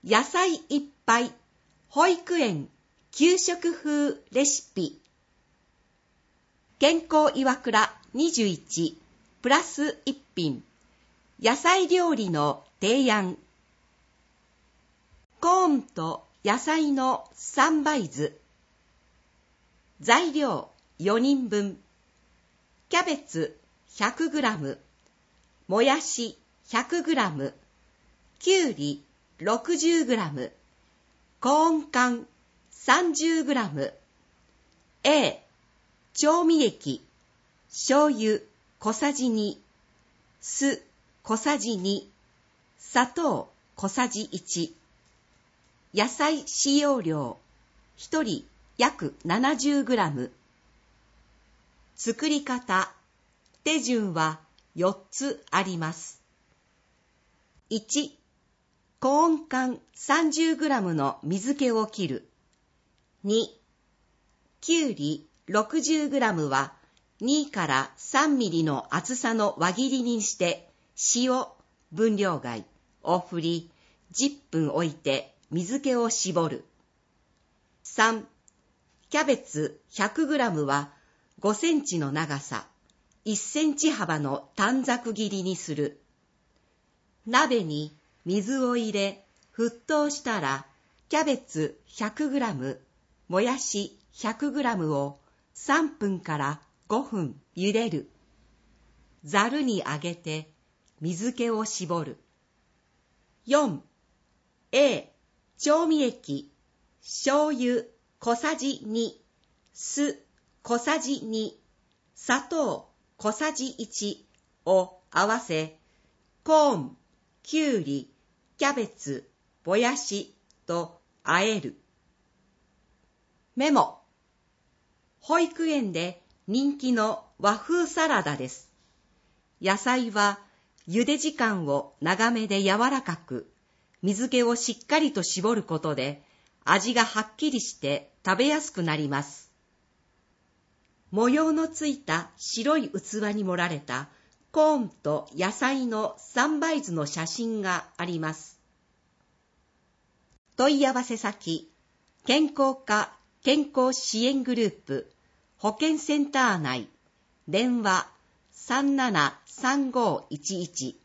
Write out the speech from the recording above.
野菜いっぱい保育園給食風レシピ。健康岩倉21プラス1品野菜料理の提案。コーンと野菜の三杯酢。材料4人分。キャベツ 100g、もやし 100g、きゅうり 60g、コーン缶 30g、A、調味液、醤油小さじ2、酢小さじ2、砂糖小さじ1。野菜使用量1人約 70g。作り方、手順は4つあります。1、コーン缶 30g の水気を切る。2、きゅうり 60g は2から3ミリの厚さの輪切りにして塩、分量外を振り10分置いて水気を絞る。3、キャベツ 100g は5センチの長さ、1センチ幅の短冊切りにする。鍋に水を入れ、沸騰したら、キャベツ 100g、もやし 100g を3分から5分茹でる。ざるにあげて、水気を絞る。4、A、調味液、醤油小さじ2、酢小さじ2、砂糖小さじ1を合わせ、コーン、きゅうり、キャベツ、もやしと和える。メモ。保育園で人気の和風サラダです。野菜は茹で時間を長めで柔らかく、水気をしっかりと絞ることで味がはっきりして食べやすくなります。模様のついた白い器に盛られたコーンと野菜の三杯酢の写真があります。問い合わせ先、健康課健康支援グループ保健センター内、電話 373511